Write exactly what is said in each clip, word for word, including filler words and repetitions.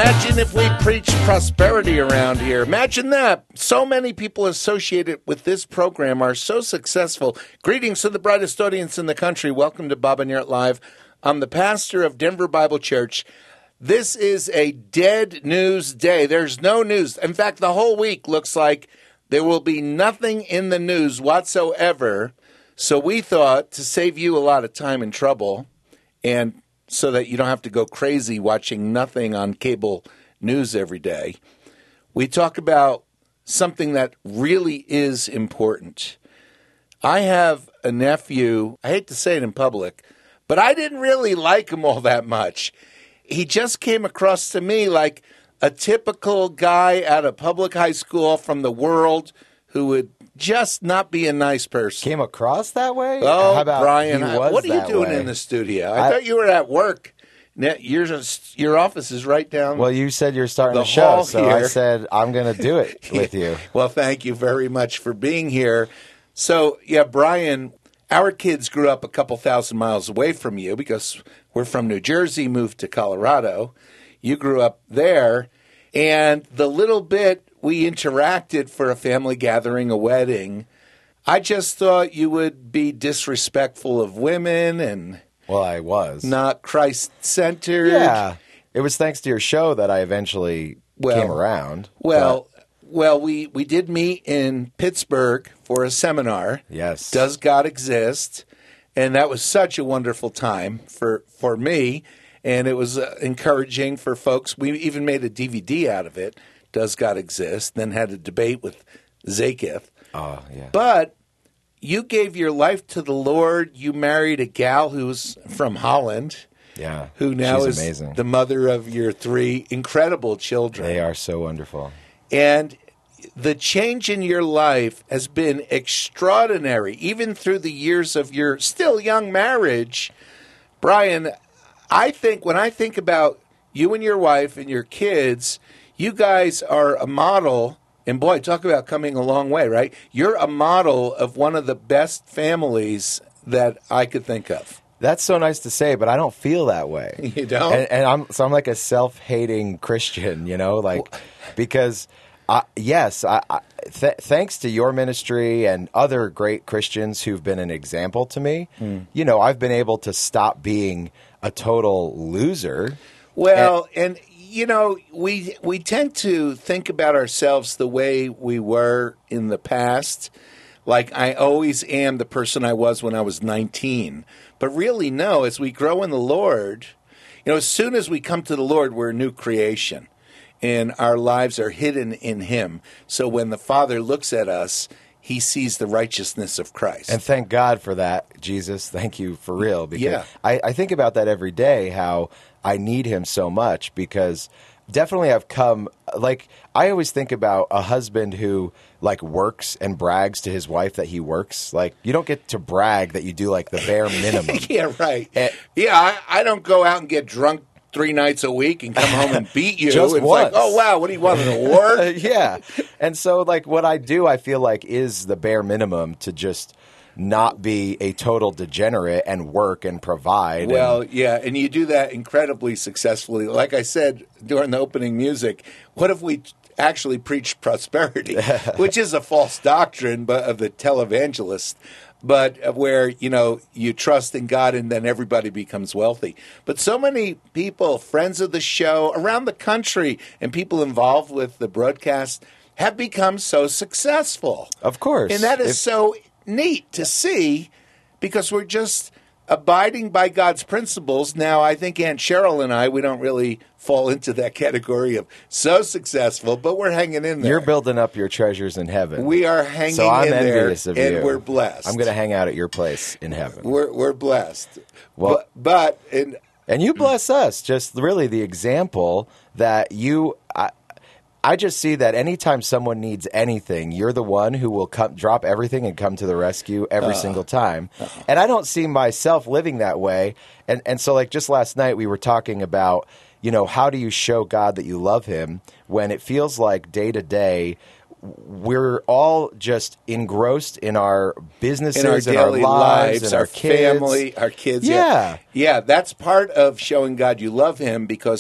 Imagine if we preached prosperity around here. Imagine that. So many people associated with this program are so successful. Greetings to the brightest audience in the country. Welcome to Bob and Yert Live. I'm the pastor of Denver Bible Church. This is a dead news day. There's no news. In fact, the whole week looks like there will be nothing in the news whatsoever. So we thought, to save you a lot of time and trouble, and so that you don't have to go crazy watching nothing on cable news every day, we talk about something that really is important. I have a nephew, I hate to say it in public, but I didn't really like him all that much. He just came across to me like a typical guy out of public high school from the world who would just not be a nice person. Came across that way? Oh, How about Brian, he was what are you that doing way? in the studio? I, I- thought you were at work. Now, Your, your office is right down. Well, you said you're starting the the show, hall so I here. said I'm going to do it with you. Well, thank you very much for being here. So, yeah, Brian, our kids grew up a couple thousand miles away from you because we're from New Jersey, moved to Colorado. You grew up there, and the little bit we interacted for a family gathering, a wedding, I just thought you would be disrespectful of women and Well, I was. not Christ-centered. Yeah. It was thanks to your show that I eventually Well- came around. Well, well, we, we did meet in Pittsburgh for a seminar. But, yes. Does God Exist? And that was such a wonderful time for, for me, and it was uh, encouraging for folks. We even made a D V D out of it, Does God Exist? Then had a debate with Zakith. Oh, yeah. But you gave your life to the Lord. You married a gal who's from Holland, yeah. who now She's is amazing. the mother of your three incredible children. They are so wonderful. And the change in your life has been extraordinary, even through the years of your still young marriage. Brian, I think when I think about you and your wife and your kids, you guys are a model. And boy, talk about coming a long way, right? You're a model of one of the best families that I could think of. That's so nice to say, but I don't feel that way. You don't? And, and I'm so I'm like a self-hating Christian, you know, like because I, yes, I, I, th- thanks to your ministry and other great Christians who've been an example to me, Mm. you know, I've been able to stop being a total loser. Well, and, you know, we we tend to think about ourselves the way we were in the past. Like, I always am the person I was when I was nineteen. But really, no, as we grow in the Lord, you know, as soon as we come to the Lord, we're a new creation. And our lives are hidden in Him. So when the Father looks at us, He sees the righteousness of Christ. And thank God for that, Jesus. Thank you for real. Because Yeah. I, I think about that every day, how I need him so much because definitely I've come, like, I always think about a husband who, like, works and brags to his wife that he works. Like, you don't get to brag that you do, like, the bare minimum. Yeah, right. Eh. yeah, I, I don't go out and get drunk three nights a week and come home and beat you. Just it's once. like, oh, wow, what do you want, an award? Yeah. And so, like, what I do, I feel like is the bare minimum to just not be a total degenerate and work and provide. Well, and, yeah, and you do that incredibly successfully. Like I said during the opening music, what if we actually preached prosperity, which is a false doctrine but of the televangelist, but where, you know, you trust in God and then everybody becomes wealthy. But so many people, friends of the show around the country and people involved with the broadcast have become so successful. Of course. And that is If- so neat to see because we're just abiding by God's principles. Now, I think Aunt Cheryl and I, we don't really fall into that category of so successful, but we're hanging in there. You're building up your treasures in heaven. We are hanging so I'm in there, envious of and you. we're blessed. I'm going to hang out at your place in heaven. We're we're blessed. Well- but, but and And you bless us. Just really the example that you. I, I just see that anytime someone needs anything, you're the one who will come, drop everything and come to the rescue every single time. And I don't see myself living that way. And and so, like, just last night we were talking about, you know, how do you show God that you love Him when it feels like day to day we're all just engrossed in our businesses, in our in daily our lives, lives, and our, our kids. family, our kids. Yeah. yeah, yeah. That's part of showing God you love Him because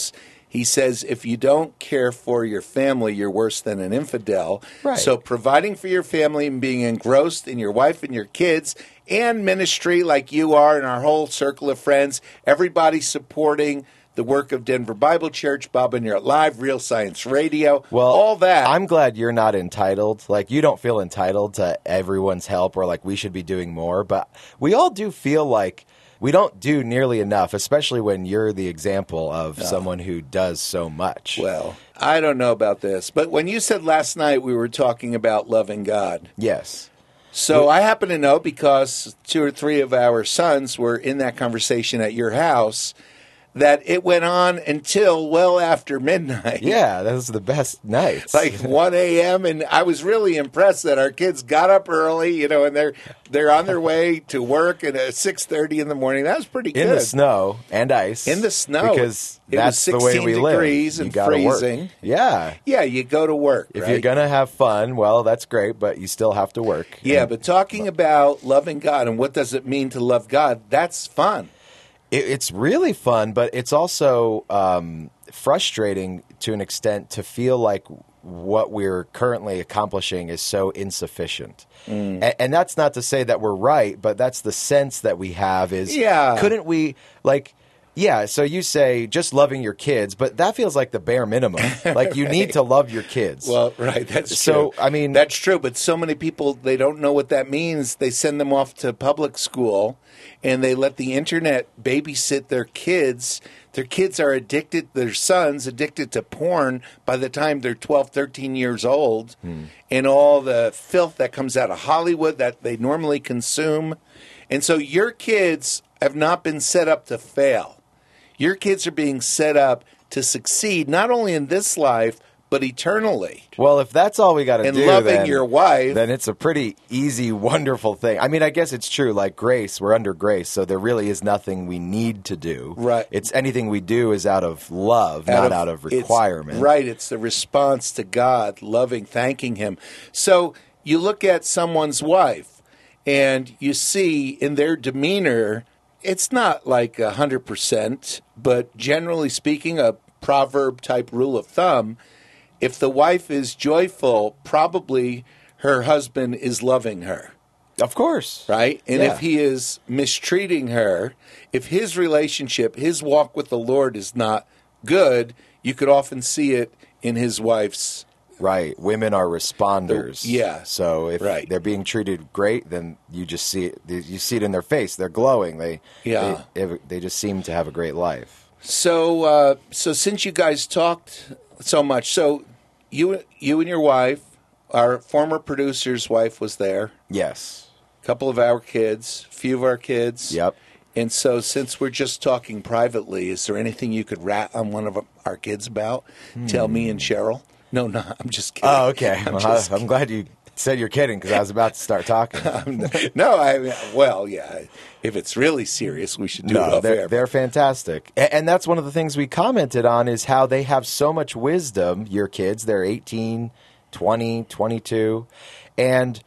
He says, if you don't care for your family, you're worse than an infidel. Right. So providing for your family and being engrossed in your wife and your kids and ministry like you are and our whole circle of friends, everybody supporting the work of Denver Bible Church, Bob and You're Live, Real Science Radio, Well, all that. I'm glad you're not entitled. Like, you don't feel entitled to everyone's help or like we should be doing more. But we all do feel like we don't do nearly enough, especially when you're the example of someone who does so much. Well, I don't know about this, but when you said last night we were talking about loving God. Yes. So I happen to know because two or three of our sons were in that conversation at your house that it went on until well after midnight. Yeah, that was the best nights. Like one a.m. And I was really impressed that our kids got up early, you know, and they're they're on their way to work at six thirty in the morning. That was pretty good. In the snow and ice. In the snow. Because it that's was the way we live. degrees and you gotta freezing. Work. Yeah. Yeah, you go to work, If right? you're going to have fun, well, that's great, but you still have to work. Yeah, And but talking about loving God and what does it mean to love God, that's fun. It, it's really fun, but it's also um, frustrating to an extent to feel like what we're currently accomplishing is so insufficient. Mm. A- and that's not to say that we're right, but that's the sense that we have is, Yeah. couldn't we, like... Yeah, so you say just loving your kids, but that feels like the bare minimum. Like you need to love your kids. Well, right, that's So, true. I mean- that's true, but so many people, they don't know what that means. They send them off to public school and they let the internet babysit their kids. Their kids are addicted, their sons addicted to porn by the time they're twelve, thirteen years old, hmm. and all the filth that comes out of Hollywood that they normally consume. And so your kids have not been set up to fail. Your kids are being set up to succeed, not only in this life, but eternally. Well, if that's all we got to do, and loving then, your wife, then it's a pretty easy, wonderful thing. I mean, I guess it's true. Like grace, we're under grace, so there really is nothing we need to do. Right. It's anything we do is out of love, out not of, out of requirement. Right. It's the response to God, loving, thanking Him. So you look at someone's wife, and you see in their demeanor, it's not like one hundred percent, but generally speaking, a proverb-type rule of thumb, if the wife is joyful, probably her husband is loving her. Of course. Right? And Yeah. if he is mistreating her, if his relationship, his walk with the Lord is not good, you could often see it in his wife's. Right. Women are responders. Yeah. So if Right. they're being treated great, then you just see it. You see it in their face. They're glowing. They Yeah. They, they just seem to have a great life. So, uh, so since you guys talked so much, so you you and your wife, our former producer's wife was there. Yes. A couple of our kids, a few of our kids. Yep. And so, since we're just talking privately, is there anything you could rat on one of our kids about? Hmm. Tell me and Cheryl. No, no, I'm just kidding. Oh, okay. I'm, well, just I'm glad you said you're kidding because I was about to start talking. no, I well, yeah. If it's really serious, we should do no, it off they're, air. they're fantastic. And, and that's one of the things we commented on is how they have so much wisdom, your kids. They're eighteen, twenty, twenty-two. And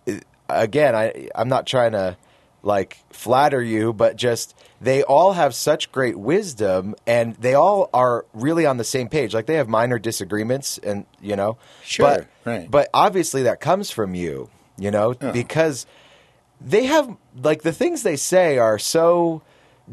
again, I, I'm not trying to like flatter you, but just they all have such great wisdom and they all are really on the same page. Like they have minor disagreements and, you know, Sure, but, right. but obviously that comes from you, you know, Oh. because they have like the things they say are so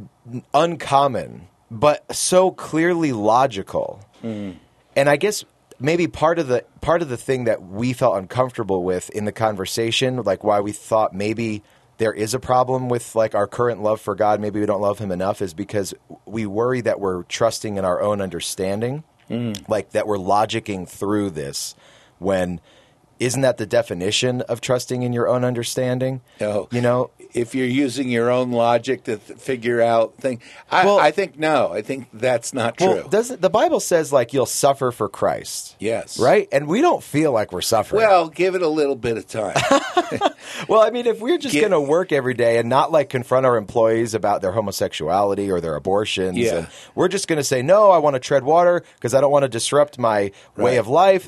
uncommon, but so clearly logical. Mm. And I guess maybe part of the part of the thing that we felt uncomfortable with in the conversation, like why we thought maybe there is a problem with like our current love for God, maybe we don't love him enough, is because we worry that we're trusting in our own understanding, mm. like that we're logicking through this when isn't that the definition of trusting in your own understanding? No. You know, if you're using your own logic to th- figure out things, I, Well- I think no. I think that's not true. well, doesn't the Bible says like you'll suffer for Christ? Yes. Right? And we don't feel like we're suffering. Well, give it a little bit of time. Well, I mean, if we're just Get- going to work every day and not like confront our employees about their homosexuality or their abortions, Yeah. and we're just going to say, no, I want to tread water because I don't want to disrupt my way Right. of life. Right.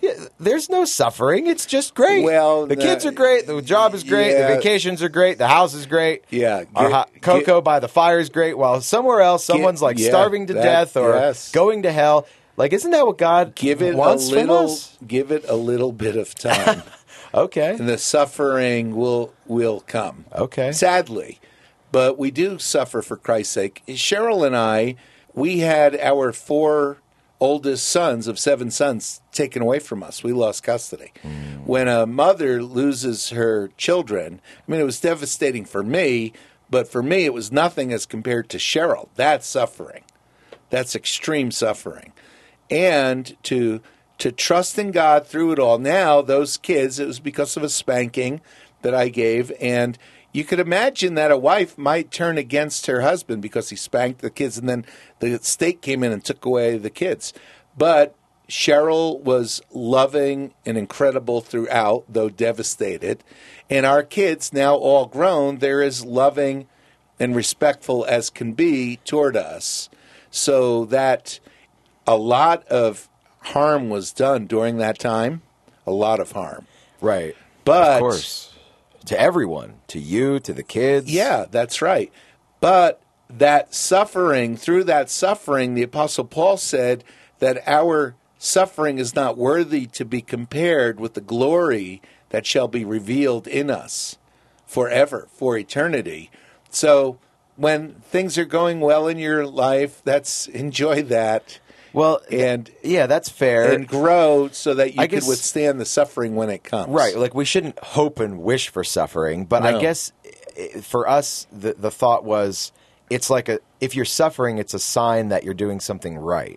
Yeah, there's no suffering. It's just great. Well, the the- kids are great. The job is great. Yeah. The vacations are great. The house is great. Yeah, Our get- hot cocoa by the fire is great. While somewhere else, someone's like yeah, starving to that- death or yes. going to hell. Like, isn't that what God Give it wants a little. from us? Give it a little bit of time, Okay. and the suffering will will come. Okay. Sadly, but we do suffer for Christ's sake. Cheryl and I, we had our four oldest sons of seven sons taken away from us. We lost custody. Mm. When a mother loses her children, I mean, it was devastating for me, but for me, it was nothing as compared to Cheryl. That's suffering. That's extreme suffering. And to to trust in God through it all. Now, those kids, it was because of a spanking that I gave, and you could imagine that a wife might turn against her husband because he spanked the kids, and then the state came in and took away the kids. But Cheryl was loving and incredible throughout, though devastated. And our kids, now all grown, they're as loving and respectful as can be toward us. So that a lot of harm was done during that time, a lot of harm. Right. But of course. To everyone, to you, to the kids. Yeah, that's right. But that suffering, through that suffering, the Apostle Paul said that our suffering is not worthy to be compared with the glory that shall be revealed in us forever, for eternity. So when things are going well in your life, that's enjoy that. Well, and yeah, that's fair. And grow so that you I can guess, withstand the suffering when it comes. Right. Like, we shouldn't hope and wish for suffering. But No. I guess for us, the, the thought was, it's like a if you're suffering, it's a sign that you're doing something right.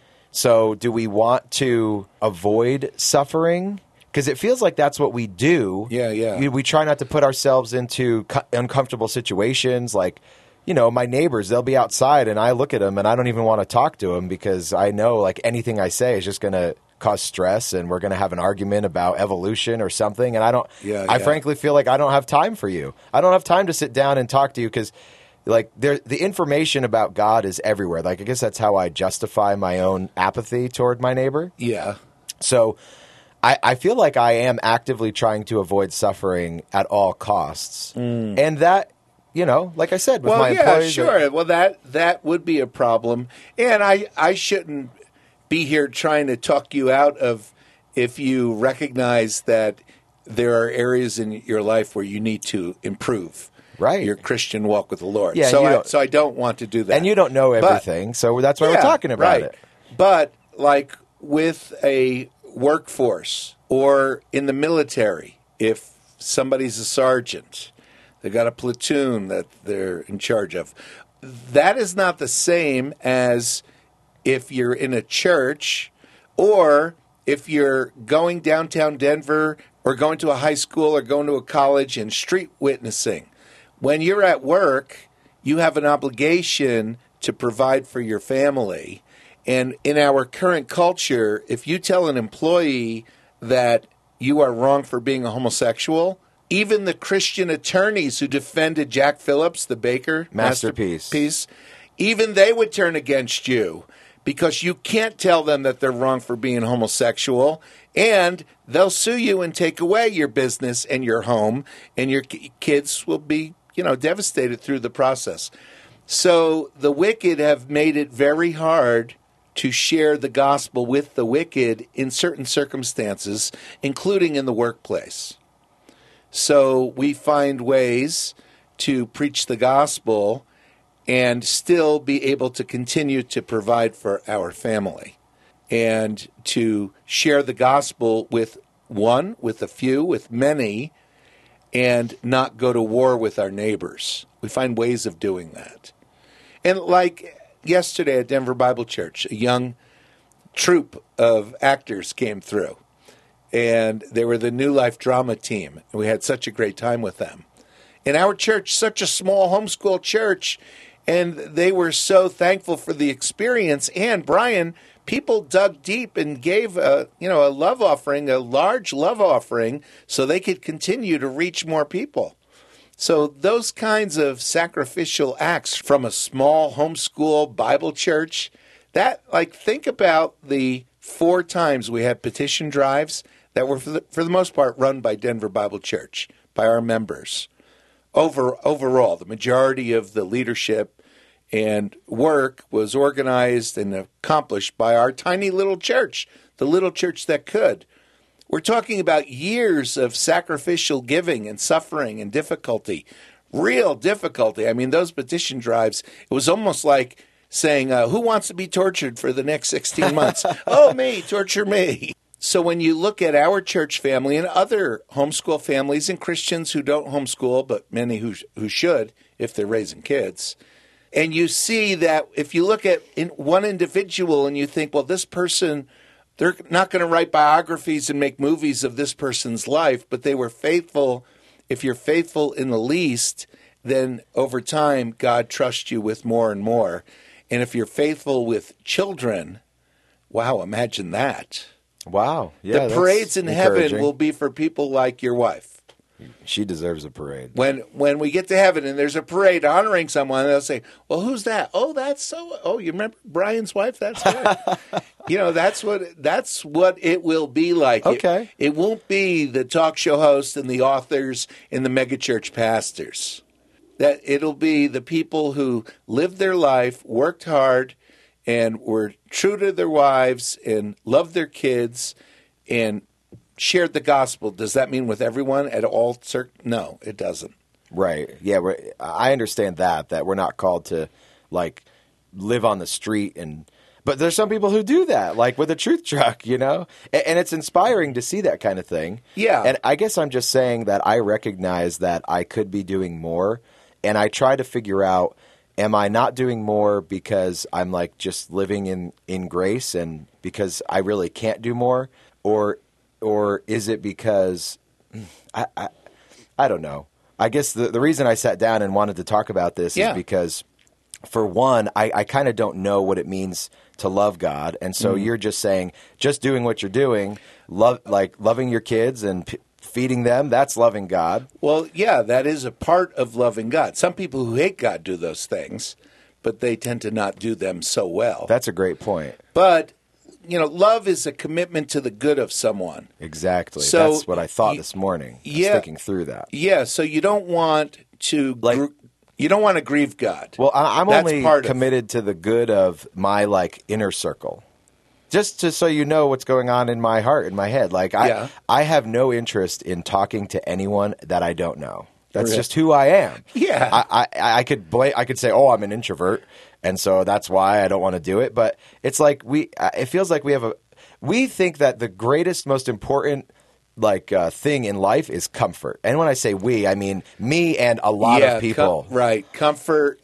So do we want to avoid suffering? Because it feels like that's what we do. Yeah, yeah. We, we try not to put ourselves into co- uncomfortable situations. Like, you know, my neighbors, they'll be outside and I look at them and I don't even want to talk to them because I know like anything I say is just going to cause stress and we're going to have an argument about evolution or something. And I don't, Yeah, I yeah. frankly feel like I don't have time for you. I don't have time to sit down and talk to you because like there, the information about God is everywhere. Like, I guess that's how I justify my own apathy toward my neighbor. Yeah. So I, I feel like I am actively trying to avoid suffering at all costs. Mm. And that, you know, like I said, with Well, my yeah, employees. sure. Well, that that would be a problem, and I I shouldn't be here trying to talk you out of if you recognize that there are areas in your life where you need to improve. Right. Your Christian walk with the Lord. Yeah, so you I, don't- so I don't want to do that. And you don't know But- everything, so that's why we're Yeah, talking about right. it. But like with a workforce or in the military, if somebody's a sergeant, they got a platoon that they're in charge of. That is not the same as if you're in a church or if you're going downtown Denver or going to a high school or going to a college and street witnessing. When you're at work, you have an obligation to provide for your family. And in our current culture, if you tell an employee that you are wrong for being a homosexual, even the Christian attorneys who defended Jack Phillips, the baker, Masterpiece. masterpiece, even they would turn against you because you can't tell them that they're wrong for being homosexual, and they'll sue you and take away your business and your home, and your ki- kids will be, you know, devastated through the process. So the wicked have made it very hard to share the gospel with the wicked in certain circumstances, including in the workplace. So we find ways to preach the gospel and still be able to continue to provide for our family and to share the gospel with one, with a few, with many, and not go to war with our neighbors. We find ways of doing that. And like yesterday at Denver Bible Church, a young troupe of actors came through. And they were the New Life drama team. And we had such a great time with them. In our church, such a small homeschool church, and they were so thankful for the experience. And Brian, people dug deep and gave a, you know, a love offering, a large love offering, so they could continue to reach more people. So those kinds of sacrificial acts from a small homeschool Bible church, that, like, think about the four times we had petition drives that were, for the, for the most part, run by Denver Bible Church, by our members. Over Overall, the majority of the leadership and work was organized and accomplished by our tiny little church, the little church that could. We're talking about years of sacrificial giving and suffering and difficulty, real difficulty. I mean, those petition drives, it was almost like saying, uh, who wants to be tortured for the next sixteen months? Oh, me, torture me. So when you look at our church family and other homeschool families and Christians who don't homeschool, but many who who should if they're raising kids, and you see that if you look at in one individual and you think, well, this person, they're not going to write biographies and make movies of this person's life, but they were faithful. If you're faithful in the least, then over time, God trusts you with more and more. And if you're faithful with children, wow, imagine that. Wow. Yeah, the parades in heaven will be for people like your wife. She deserves a parade. When when we get to heaven and there's a parade honoring someone, they'll say, well, who's that? Oh, that's so, oh, you remember Brian's wife? That's her. You know, that's what that's what it will be like. Okay. It, it won't be the talk show hosts and the authors and the megachurch pastors. That it'll be the people who lived their life, worked hard, and were true to their wives and loved their kids and shared the gospel. Does that mean with everyone at all? No, it doesn't. Right. Yeah, we're, I understand that, that we're not called to, like, live on the street. and But there's some people who do that, like with a truth truck, you know? And, and it's inspiring to see that kind of thing. Yeah. And I guess I'm just saying that I recognize that I could be doing more, and I try to figure out, am I not doing more because I'm, like, just living in, in grace and because I really can't do more? Or Or is it because I, I I don't know. I guess the, the reason I sat down and wanted to talk about this yeah. is because, for one, I, I kind of don't know what it means to love God. And so mm. you're just saying, just doing what you're doing, love like loving your kids and p- feeding them, that's loving God. Well, yeah, that is a part of loving God. Some people who hate God do those things, but they tend to not do them so well. That's a great point. But you know, love is a commitment to the good of someone. Exactly. So, that's what I thought y- this morning. Yeah, thinking through that. Yeah. So you don't want to, like, gr- you don't want to grieve God. Well, I, I'm That's only part committed of, to the good of my like inner circle, just to so you know what's going on in my heart, in my head. Like I, yeah. I have no interest in talking to anyone that I don't know. That's really? just who I am. Yeah. I, I, I could bla- I could say, oh, I'm an introvert, and so that's why I don't want to do it. But it's like we, it feels like we have a. We think that the greatest, most important, like uh, thing in life is comfort. And when I say we, I mean me and a lot yeah, of people. Com- right. Comfort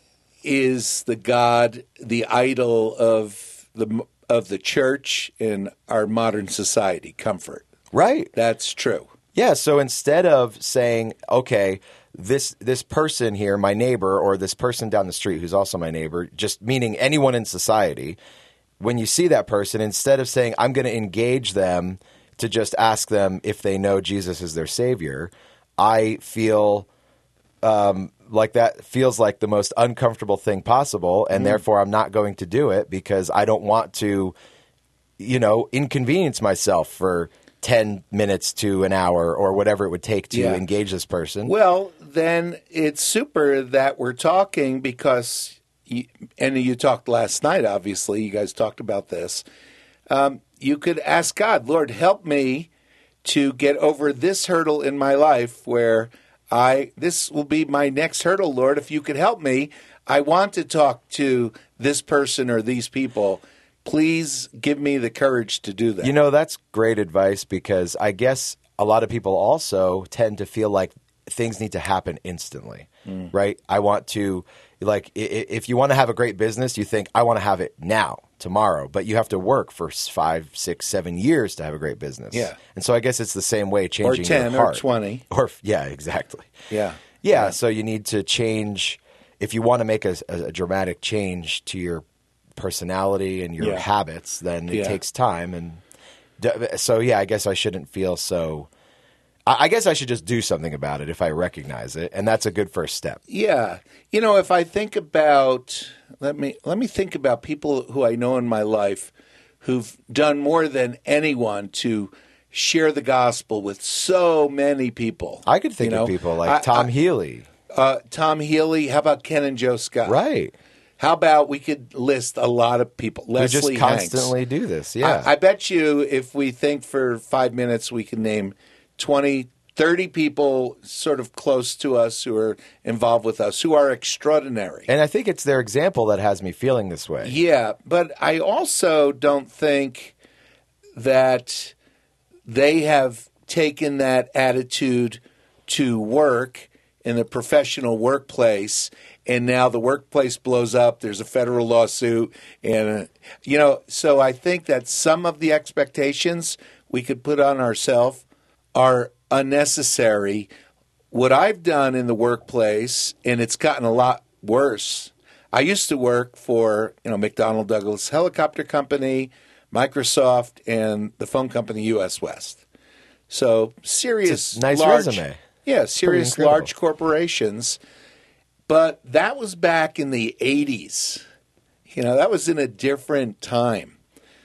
is the God, the idol of the of the church in our modern society. Comfort. Right. That's true. Yeah. So instead of saying, okay, this this person here, my neighbor, or this person down the street who's also my neighbor, just meaning anyone in society. When you see that person, instead of saying, I'm going to engage them to just ask them if they know Jesus is their Savior, I feel um, like that feels like the most uncomfortable thing possible, and mm. therefore I'm not going to do it because I don't want to, you know, inconvenience myself for ten minutes to an hour or whatever it would take to yeah. engage this person. Well, then it's super that we're talking because... You, and you talked last night, obviously. You guys talked about this. Um, you could ask God, Lord, help me to get over this hurdle in my life where I, this will be my next hurdle, Lord. If you could help me, I want to talk to this person or these people. Please give me the courage to do that. You know, that's great advice because I guess a lot of people also tend to feel like things need to happen instantly, mm. right? I want to... Like, if you want to have a great business, you think, I want to have it now, tomorrow. But you have to work for five, six, seven years to have a great business. Yeah. And so I guess it's the same way changing or ten your heart. or twenty. Or yeah, exactly. Yeah. yeah. Yeah. So you need to change. If you want to make a, a, a dramatic change to your personality and your yeah. habits, then it yeah. takes time. And so, yeah, I guess I shouldn't feel so... I guess I should just do something about it if I recognize it, and that's a good first step. Yeah. You know, if I think about let me let me think about people who I know in my life who've done more than anyone to share the gospel with so many people. I could think you know? of people like I, Tom I, Healy. Uh, Tom Healy. How about Ken and Joe Scott? Right. How about we could list a lot of people? Leslie we just Hanks. constantly do this, yeah. I, I bet you if we think for five minutes, we can name twenty, thirty people sort of close to us who are involved with us, who are extraordinary. And I think it's their example that has me feeling this way. Yeah, but I also don't think that they have taken that attitude to work in the professional workplace, and now the workplace blows up, there's a federal lawsuit, and, uh, you know, so I think that some of the expectations we could put on ourselves are unnecessary. What I've done in the workplace, and it's gotten a lot worse, I used to work for, you know, McDonnell Douglas Helicopter Company, Microsoft, and the phone company U S West. So serious, it's a nice large, resume. Yeah, serious incredible. large corporations. But that was back in the eighties. You know, that was in a different time.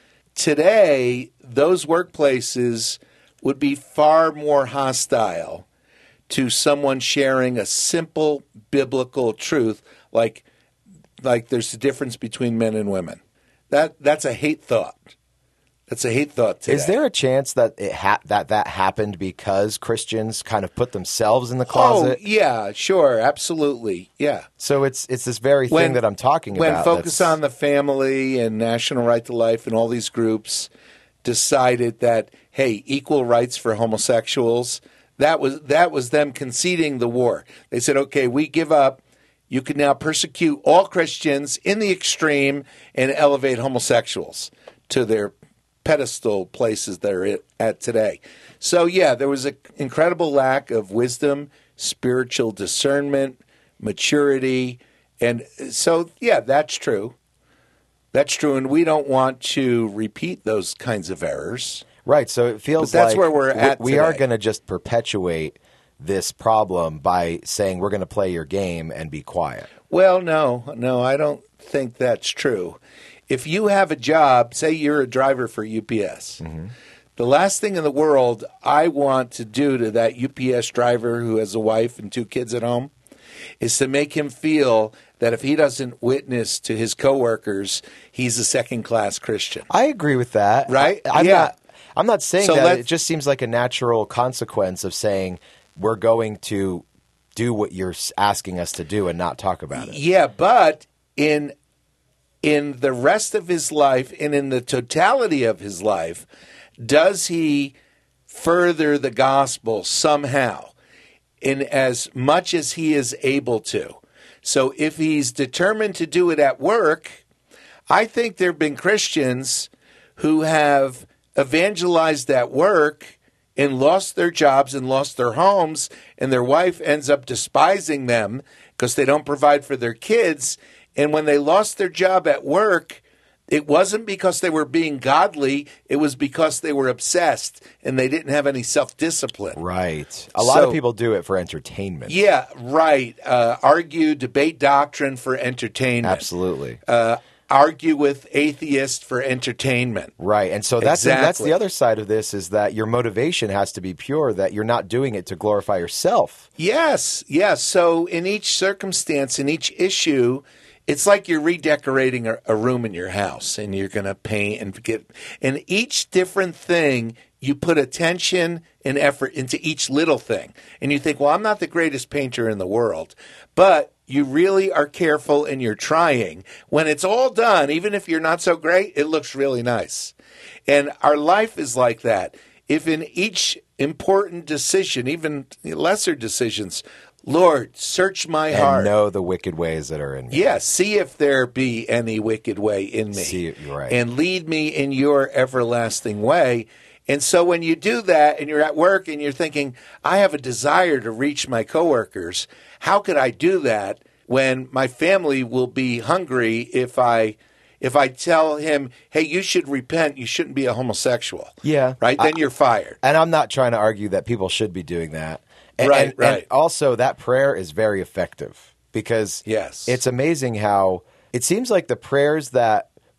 Today, those workplaces would be far more hostile to someone sharing a simple biblical truth like like there's a difference between men and women. That that's a hate thought. That's a hate thought today. Is there a chance that it ha- that that happened because Christians kind of put themselves in the closet? Oh, yeah, sure, absolutely, yeah. So it's it's this very thing When- that I'm talking When about. Focus that's- on the Family and National Right to Life and all these groups decided that, hey, equal rights for homosexuals, that was that was them conceding the war. They said, okay, we give up. You can now persecute all Christians in the extreme and elevate homosexuals to their pedestal places they're at today. So, yeah, there was an incredible lack of wisdom, spiritual discernment, maturity. And so, yeah, that's true. That's true. And we don't want to repeat those kinds of errors. Right. So it feels But that's like where we're at we, we are today. going to just perpetuate this problem by saying we're going to play your game and be quiet. Well, no, no, I don't think that's true. If you have a job, say you're a driver for U P S, mm-hmm. the last thing in the world I want to do to that U P S driver who has a wife and two kids at home is to make him feel that if he doesn't witness to his coworkers, he's a second-class Christian. I agree with that. Right? I, I'm Yeah. not. I'm not saying So that. let's- It just seems like a natural consequence of saying we're going to do what you're s- asking us to do and not talk about it. Yeah, but in in the rest of his life and in the totality of his life, does he further the gospel somehow in as much as he is able to? So if he's determined to do it at work, I think there have been Christians who have evangelized at work and lost their jobs and lost their homes, and their wife ends up despising them because they don't provide for their kids. And when they lost their job at work, it wasn't because they were being godly. It was because they were obsessed and they didn't have any self-discipline. Right. A lot So- of people do it for entertainment. Yeah, right. Uh, argue, debate doctrine for entertainment. Absolutely. Uh, argue with atheists for entertainment. Right. And so that's that's Exactly. the other side of this is that your motivation has to be pure, that you're not doing it to glorify yourself. Yes, yes. So in each circumstance, in each issue, it's like you're redecorating a, a room in your house and you're going to paint and get, and each different thing, you put attention and effort into each little thing. And you think, well, I'm not the greatest painter in the world, but you really are careful and you're trying. When it's all done, even if you're not so great, it looks really nice. And our life is like that. If in each important decision, even lesser decisions, Lord, search my And heart. know the wicked ways that are in me. Yes, see if there be any wicked way in me. See, you're right. And lead me in your everlasting way. And so when you do that and you're at work and you're thinking, I have a desire to reach my coworkers, how could I do that when my family will be hungry if I if I tell him, hey, you should repent, you shouldn't be a homosexual. Yeah. Right? Then I- you're fired. And I'm not trying to argue that people should be doing that. And, Right, and, right. And also, that prayer is very effective because Yes. it's amazing how it seems like the prayers that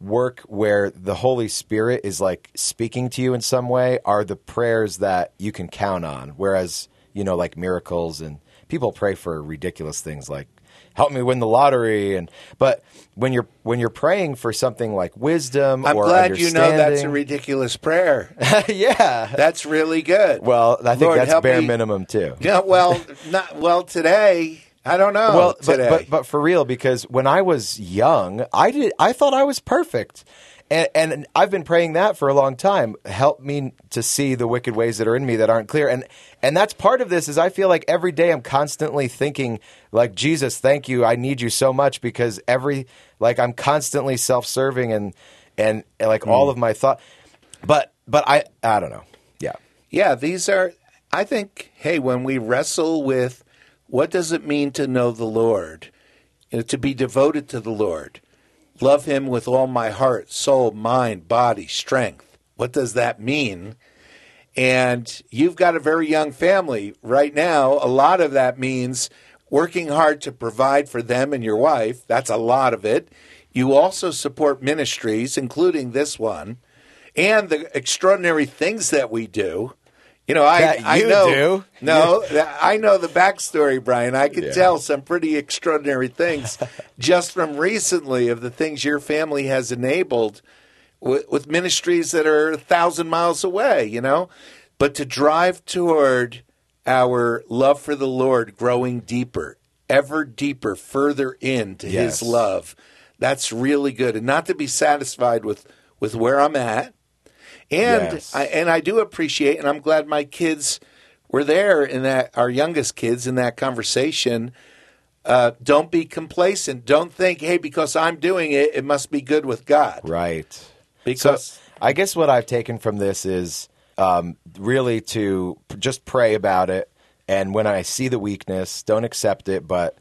work where the Holy Spirit is like speaking to you in some way are the prayers that you can count on. Whereas, you know, like miracles, and people pray for ridiculous things like help me win the lottery, and but when you're when you're praying for something like wisdom I'm or glad you know that's a understanding- ridiculous prayer. yeah. That's really good. Well, I think Lord, that's help bare me- minimum too. Yeah, well, not well today. I don't know. Well, but, today. but but for real, because when I was young, I did I thought I was perfect, and and I've been praying that for a long time. Help me to see the wicked ways that are in me that aren't clear, and and that's part of this. Is I feel like every day I'm constantly thinking like, Jesus, thank you, I need you so much, because every like I'm constantly self-serving and and, and like all of my thought, but but I I don't know, yeah, yeah, these are. I think. Hey, when we wrestle with what does it mean to know the Lord, you know, to be devoted to the Lord, love Him with all my heart, soul, mind, body, strength. What does that mean? And you've got a very young family right now. A lot of that means working hard to provide for them and your wife. That's a lot of it. You also support ministries, including this one, and the extraordinary things that we do. You know, I, That I you know. do. No, I know the backstory, Brian. I can Yeah. tell some pretty extraordinary things just from recently of the things your family has enabled with, with ministries that are a thousand miles away, you know? But to drive toward our love for the Lord growing deeper, ever deeper, further into Yes. His love, that's really good. And not to be satisfied with, with where I'm at. And Yes. I, and I do appreciate, and I'm glad my kids were there in that, our youngest kids in that conversation. Uh, don't be complacent. Don't think, hey, because I'm doing it, it must be good with God. right. Because So I guess what I've taken from this is um, really to p- just pray about it, and when I see the weakness, don't accept it, but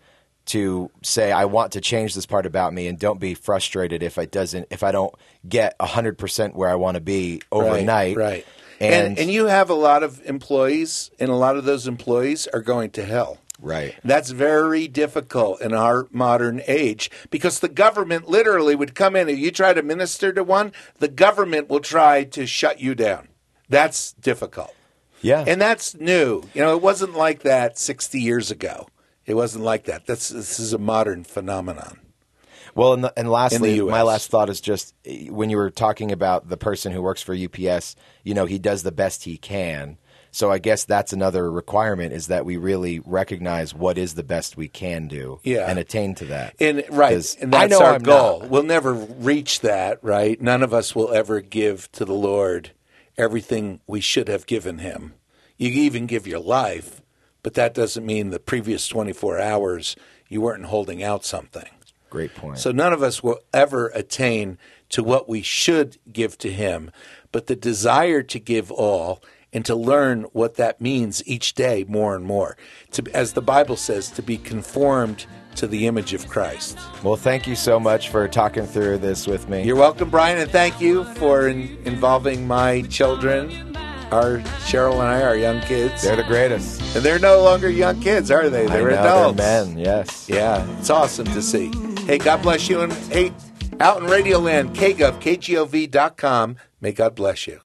to say I want to change this part about me, and don't be frustrated if it doesn't, if I don't get a hundred percent where I want to be overnight. Right. right. And, And, and you have a lot of employees, and a lot of those employees are going to hell. right. That's very difficult in our modern age because the government literally would come in. If you try to minister to one, the government will try to shut you down. That's difficult. Yeah. And that's new. You know, it wasn't like that sixty years ago. It wasn't like that. That's, this is a modern phenomenon. Well, and, the, and lastly, U S. my last thought is just eh, when you were talking about the person who works for U P S, you know, he does the best he can. So I guess that's another requirement, is that we really recognize what is the best we can do, Yeah. and attain to that. And right, 'Cause and I that's know our I'm goal. not. We'll never reach that, right? None of us will ever give to the Lord everything we should have given Him. You even give your life, but that doesn't mean the previous twenty-four hours you weren't holding out something. Great point. So none of us will ever attain to what we should give to Him, but the desire to give all and to learn what that means each day more and more. To, as the Bible says, to be conformed to the image of Christ. Well, thank you so much for talking through this with me. You're welcome, Brian, and thank you for in, involving my children, our Cheryl and I, our young kids. They're the greatest. And they're no longer young kids, are they? They're I know, adults. They're men, yes. Yeah, it's awesome to see. Hey, God bless you. And hey, out in Radio Land, K G O V, K G O V dot com. May God bless you.